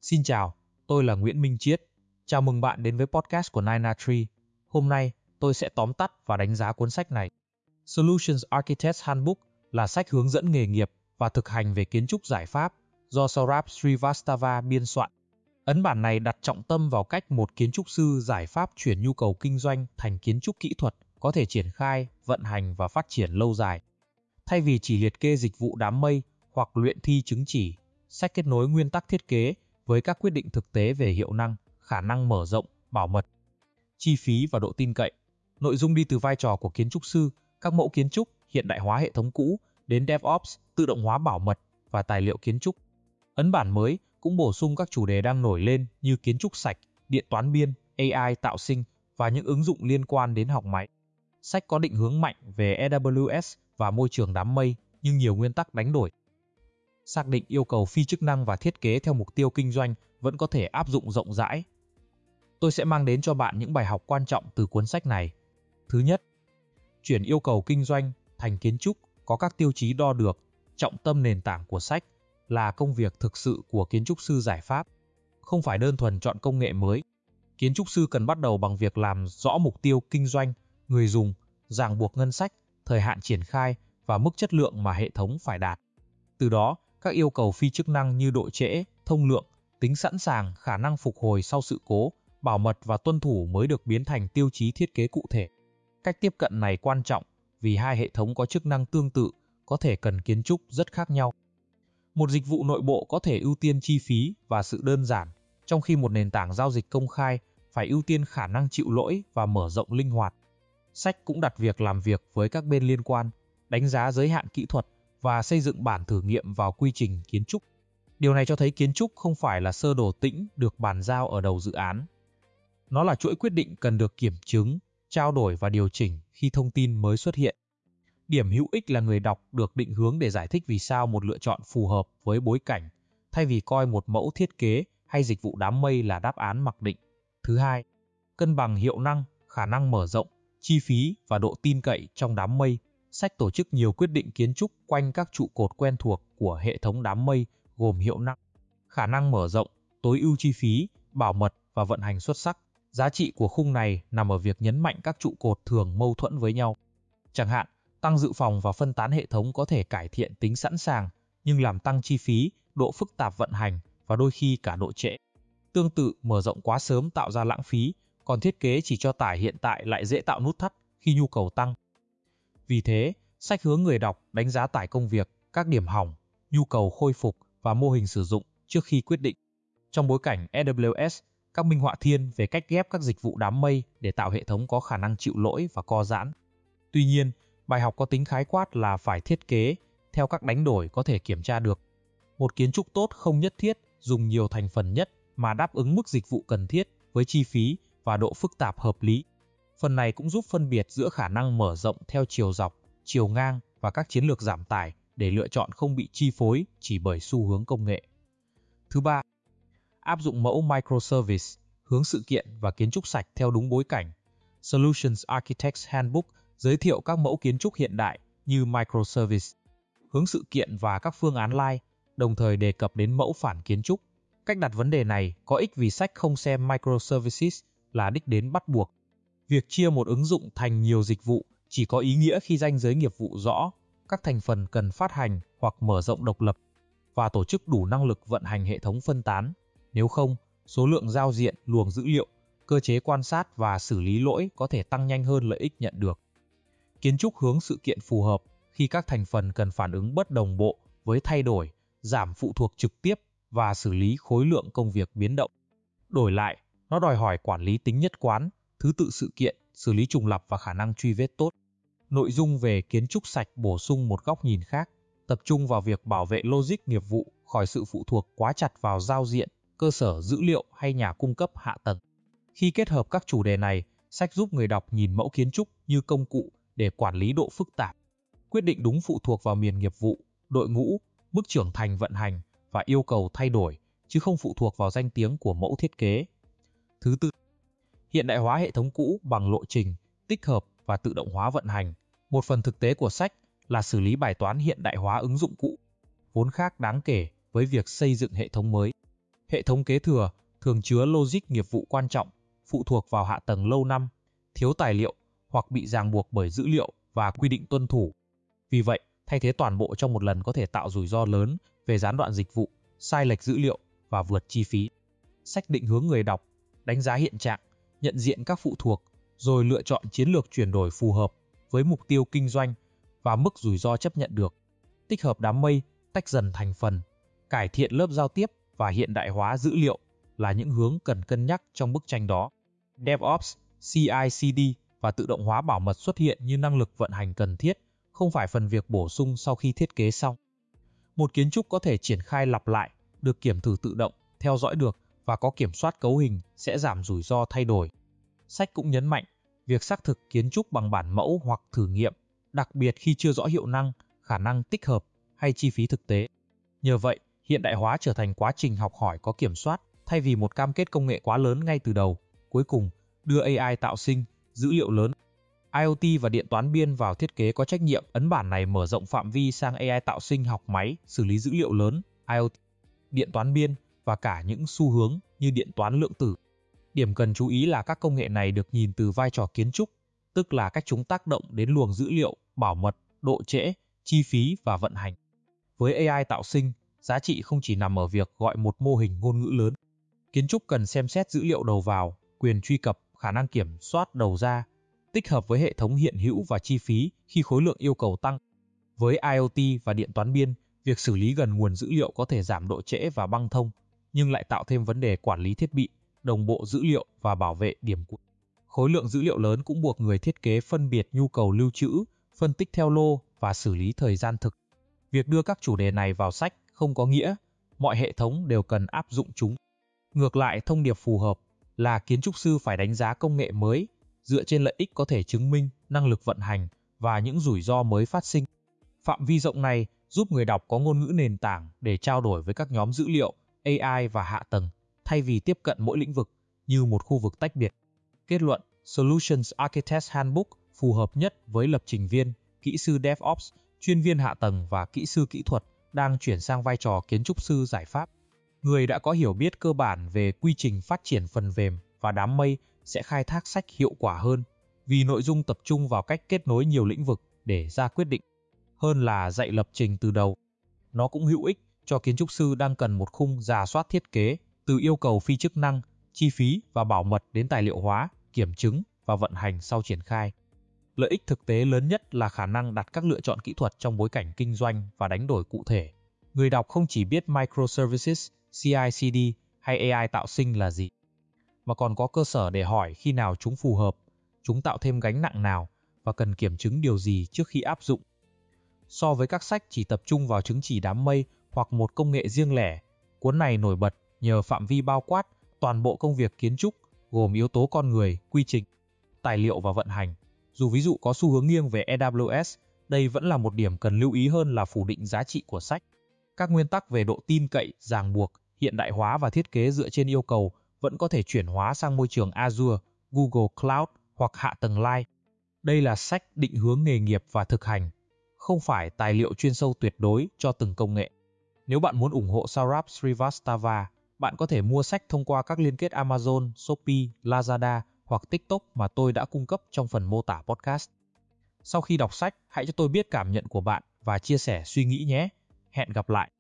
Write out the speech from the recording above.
Xin chào, tôi là Nguyễn Minh Chiết. Chào mừng bạn đến với podcast của 9A3. Hôm nay, tôi sẽ tóm tắt và đánh giá cuốn sách này. Solutions Architect's Handbook là sách hướng dẫn nghề nghiệp và thực hành về kiến trúc giải pháp do Saurabh Srivastava biên soạn. Ấn bản này đặt trọng tâm vào cách một kiến trúc sư giải pháp chuyển nhu cầu kinh doanh thành kiến trúc kỹ thuật có thể triển khai, vận hành và phát triển lâu dài. Thay vì chỉ liệt kê dịch vụ đám mây hoặc luyện thi chứng chỉ, sách kết nối nguyên tắc thiết kế với các quyết định thực tế về hiệu năng, khả năng mở rộng, bảo mật, chi phí và độ tin cậy. Nội dung đi từ vai trò của kiến trúc sư, các mẫu kiến trúc, hiện đại hóa hệ thống cũ, đến DevOps, tự động hóa bảo mật và tài liệu kiến trúc. Ấn bản mới cũng bổ sung các chủ đề đang nổi lên như kiến trúc sạch, điện toán biên, AI tạo sinh và những ứng dụng liên quan đến học máy. Sách có định hướng mạnh về AWS và môi trường đám mây, nhưng nhiều nguyên tắc đánh đổi. Xác định yêu cầu phi chức năng và thiết kế theo mục tiêu kinh doanh vẫn có thể áp dụng rộng rãi. Tôi sẽ mang đến cho bạn những bài học quan trọng từ cuốn sách này. Thứ nhất, chuyển yêu cầu kinh doanh thành kiến trúc có các tiêu chí đo được. Trọng tâm nền tảng của sách là công việc thực sự của kiến trúc sư giải pháp, không phải đơn thuần chọn công nghệ mới. Kiến trúc sư cần bắt đầu bằng việc làm rõ mục tiêu kinh doanh, người dùng, ràng buộc ngân sách, thời hạn triển khai và mức chất lượng mà hệ thống phải đạt. Từ đó, các yêu cầu phi chức năng như độ trễ, thông lượng, tính sẵn sàng, khả năng phục hồi sau sự cố, bảo mật và tuân thủ mới được biến thành tiêu chí thiết kế cụ thể. Cách tiếp cận này quan trọng vì hai hệ thống có chức năng tương tự, có thể cần kiến trúc rất khác nhau. Một dịch vụ nội bộ có thể ưu tiên chi phí và sự đơn giản, trong khi một nền tảng giao dịch công khai phải ưu tiên khả năng chịu lỗi và mở rộng linh hoạt. Sách cũng đặt việc làm việc với các bên liên quan, đánh giá giới hạn kỹ thuật và xây dựng bản thử nghiệm vào quy trình kiến trúc. Điều này cho thấy kiến trúc không phải là sơ đồ tĩnh được bàn giao ở đầu dự án. Nó là chuỗi quyết định cần được kiểm chứng, trao đổi và điều chỉnh khi thông tin mới xuất hiện. Điểm hữu ích là người đọc được định hướng để giải thích vì sao một lựa chọn phù hợp với bối cảnh, thay vì coi một mẫu thiết kế hay dịch vụ đám mây là đáp án mặc định. Thứ hai, cân bằng hiệu năng, khả năng mở rộng, chi phí và độ tin cậy trong đám mây. Sách tổ chức nhiều quyết định kiến trúc quanh các trụ cột quen thuộc của hệ thống đám mây gồm hiệu năng, khả năng mở rộng, tối ưu chi phí, bảo mật và vận hành xuất sắc. Giá trị của khung này nằm ở việc nhấn mạnh các trụ cột thường mâu thuẫn với nhau. Chẳng hạn, tăng dự phòng và phân tán hệ thống có thể cải thiện tính sẵn sàng, nhưng làm tăng chi phí, độ phức tạp vận hành và đôi khi cả độ trễ. Tương tự, mở rộng quá sớm tạo ra lãng phí, còn thiết kế chỉ cho tải hiện tại lại dễ tạo nút thắt khi nhu cầu tăng. Vì thế, sách hướng người đọc đánh giá tải công việc, các điểm hỏng, nhu cầu khôi phục và mô hình sử dụng trước khi quyết định. Trong bối cảnh AWS, các minh họa thiên về cách ghép các dịch vụ đám mây để tạo hệ thống có khả năng chịu lỗi và co giãn. Tuy nhiên, bài học có tính khái quát là phải thiết kế theo các đánh đổi có thể kiểm tra được. Một kiến trúc tốt không nhất thiết dùng nhiều thành phần nhất mà đáp ứng mức dịch vụ cần thiết với chi phí và độ phức tạp hợp lý. Phần này cũng giúp phân biệt giữa khả năng mở rộng theo chiều dọc, chiều ngang và các chiến lược giảm tải để lựa chọn không bị chi phối chỉ bởi xu hướng công nghệ. Thứ ba, áp dụng mẫu microservice, hướng sự kiện và kiến trúc sạch theo đúng bối cảnh. Solutions Architect's Handbook giới thiệu các mẫu kiến trúc hiện đại như microservice, hướng sự kiện và các phương án live, đồng thời đề cập đến mẫu phản kiến trúc. Cách đặt vấn đề này có ích vì sách không xem microservices là đích đến bắt buộc. Việc chia một ứng dụng thành nhiều dịch vụ chỉ có ý nghĩa khi ranh giới nghiệp vụ rõ, các thành phần cần phát hành hoặc mở rộng độc lập, và tổ chức đủ năng lực vận hành hệ thống phân tán. Nếu không, số lượng giao diện, luồng dữ liệu, cơ chế quan sát và xử lý lỗi có thể tăng nhanh hơn lợi ích nhận được. Kiến trúc hướng sự kiện phù hợp khi các thành phần cần phản ứng bất đồng bộ với thay đổi, giảm phụ thuộc trực tiếp và xử lý khối lượng công việc biến động. Đổi lại, nó đòi hỏi quản lý tính nhất quán, thứ tự sự kiện, xử lý trùng lặp và khả năng truy vết tốt. Nội dung về kiến trúc sạch bổ sung một góc nhìn khác, tập trung vào việc bảo vệ logic nghiệp vụ khỏi sự phụ thuộc quá chặt vào giao diện, cơ sở dữ liệu hay nhà cung cấp hạ tầng. Khi kết hợp các chủ đề này, sách giúp người đọc nhìn mẫu kiến trúc như công cụ để quản lý độ phức tạp. Quyết định đúng phụ thuộc vào miền nghiệp vụ, đội ngũ, mức trưởng thành vận hành và yêu cầu thay đổi, chứ không phụ thuộc vào danh tiếng của mẫu thiết kế. Thứ tư, hiện đại hóa hệ thống cũ bằng lộ trình, tích hợp và tự động hóa vận hành. Một phần thực tế của sách là xử lý bài toán hiện đại hóa ứng dụng cũ, vốn khác đáng kể với việc xây dựng hệ thống mới. Hệ thống kế thừa thường chứa logic nghiệp vụ quan trọng, phụ thuộc vào hạ tầng lâu năm, thiếu tài liệu hoặc bị ràng buộc bởi dữ liệu và quy định tuân thủ. Vì vậy, thay thế toàn bộ trong một lần có thể tạo rủi ro lớn về gián đoạn dịch vụ, sai lệch dữ liệu và vượt chi phí. Sách định hướng người đọc, đánh giá hiện trạng, nhận diện các phụ thuộc, rồi lựa chọn chiến lược chuyển đổi phù hợp với mục tiêu kinh doanh và mức rủi ro chấp nhận được. Tích hợp đám mây, tách dần thành phần, cải thiện lớp giao tiếp và hiện đại hóa dữ liệu là những hướng cần cân nhắc trong bức tranh đó. DevOps, CI/CD và tự động hóa bảo mật xuất hiện như năng lực vận hành cần thiết, không phải phần việc bổ sung sau khi thiết kế xong. Một kiến trúc có thể triển khai lặp lại, được kiểm thử tự động, theo dõi được và có kiểm soát cấu hình sẽ giảm rủi ro thay đổi. Sách cũng nhấn mạnh việc xác thực kiến trúc bằng bản mẫu hoặc thử nghiệm, đặc biệt khi chưa rõ hiệu năng, khả năng tích hợp hay chi phí thực tế. Nhờ vậy, hiện đại hóa trở thành quá trình học hỏi có kiểm soát thay vì một cam kết công nghệ quá lớn ngay từ đầu. Cuối cùng, đưa AI tạo sinh, dữ liệu lớn. IoT và điện toán biên vào thiết kế có trách nhiệm. Ấn bản này mở rộng phạm vi sang AI tạo sinh học máy, xử lý dữ liệu lớn, IoT, điện toán biên và cả những xu hướng như điện toán lượng tử. Điểm cần chú ý là các công nghệ này được nhìn từ vai trò kiến trúc, tức là cách chúng tác động đến luồng dữ liệu, bảo mật, độ trễ, chi phí và vận hành. Với AI tạo sinh, giá trị không chỉ nằm ở việc gọi một mô hình ngôn ngữ lớn. Kiến trúc cần xem xét dữ liệu đầu vào, quyền truy cập, khả năng kiểm soát đầu ra, tích hợp với hệ thống hiện hữu và chi phí khi khối lượng yêu cầu tăng. Với IoT và điện toán biên, việc xử lý gần nguồn dữ liệu có thể giảm độ trễ và băng thông, nhưng lại tạo thêm vấn đề quản lý thiết bị, đồng bộ dữ liệu và bảo vệ điểm cụt. Khối lượng dữ liệu lớn cũng buộc người thiết kế phân biệt nhu cầu lưu trữ, phân tích theo lô và xử lý thời gian thực. Việc đưa các chủ đề này vào sách không có nghĩa mọi hệ thống đều cần áp dụng chúng. Ngược lại, thông điệp phù hợp là kiến trúc sư phải đánh giá công nghệ mới dựa trên lợi ích có thể chứng minh, năng lực vận hành và những rủi ro mới phát sinh. Phạm vi rộng này giúp người đọc có ngôn ngữ nền tảng để trao đổi với các nhóm dữ liệu, AI và hạ tầng, thay vì tiếp cận mỗi lĩnh vực như một khu vực tách biệt. Kết luận, Solutions Architect's Handbook phù hợp nhất với lập trình viên, kỹ sư DevOps, chuyên viên hạ tầng và kỹ sư kỹ thuật đang chuyển sang vai trò kiến trúc sư giải pháp. Người đã có hiểu biết cơ bản về quy trình phát triển phần mềm và đám mây sẽ khai thác sách hiệu quả hơn, vì nội dung tập trung vào cách kết nối nhiều lĩnh vực để ra quyết định, hơn là dạy lập trình từ đầu. Nó cũng hữu ích cho kiến trúc sư đang cần một khung rà soát thiết kế, từ yêu cầu phi chức năng, chi phí và bảo mật đến tài liệu hóa, kiểm chứng và vận hành sau triển khai. Lợi ích thực tế lớn nhất là khả năng đặt các lựa chọn kỹ thuật trong bối cảnh kinh doanh và đánh đổi cụ thể. Người đọc không chỉ biết microservices, CI/CD hay AI tạo sinh là gì, mà còn có cơ sở để hỏi khi nào chúng phù hợp, chúng tạo thêm gánh nặng nào và cần kiểm chứng điều gì trước khi áp dụng. So với các sách chỉ tập trung vào chứng chỉ đám mây hoặc một công nghệ riêng lẻ, cuốn này nổi bật nhờ phạm vi bao quát toàn bộ công việc kiến trúc, gồm yếu tố con người, quy trình, tài liệu và vận hành. Dù ví dụ có xu hướng nghiêng về AWS, đây vẫn là một điểm cần lưu ý hơn là phủ định giá trị của sách. Các nguyên tắc về độ tin cậy, ràng buộc, hiện đại hóa và thiết kế dựa trên yêu cầu vẫn có thể chuyển hóa sang môi trường Azure, Google Cloud hoặc hạ tầng Live. Đây là sách định hướng nghề nghiệp và thực hành, không phải tài liệu chuyên sâu tuyệt đối cho từng công nghệ. Nếu bạn muốn ủng hộ Saurabh Srivastava, bạn có thể mua sách thông qua các liên kết Amazon, Shopee, Lazada hoặc TikTok mà tôi đã cung cấp trong phần mô tả podcast. Sau khi đọc sách, hãy cho tôi biết cảm nhận của bạn và chia sẻ suy nghĩ nhé. Hẹn gặp lại!